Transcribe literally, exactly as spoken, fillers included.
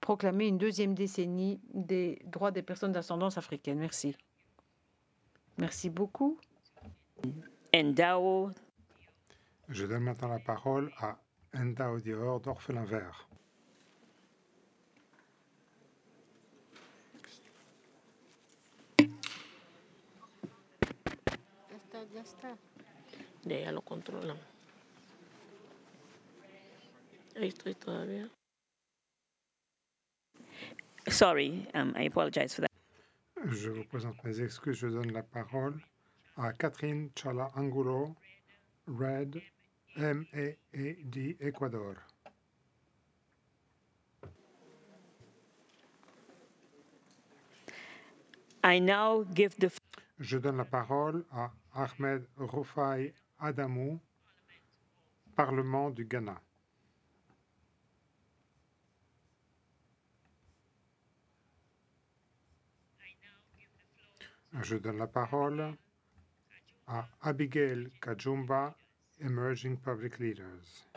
proclamer une deuxième décennie des droits des personnes d'ascendance africaine. Merci. Merci beaucoup. Ndao. Je donne maintenant la parole à Ndao Dior d'Orphelin Vert. Ya está. De ella lo controlan. Ahí estoy todavía. Sorry, um, I apologize for that. Je vous présente mes excuses. Je donne la parole à Catherine Chala Angulo, Red, M A A D Ecuador. I now give the... Je donne la parole à Ahmed Rufai Adamou, Parlement du Ghana. Je donne la parole à Abigail Kajumba, Emerging Public Leaders.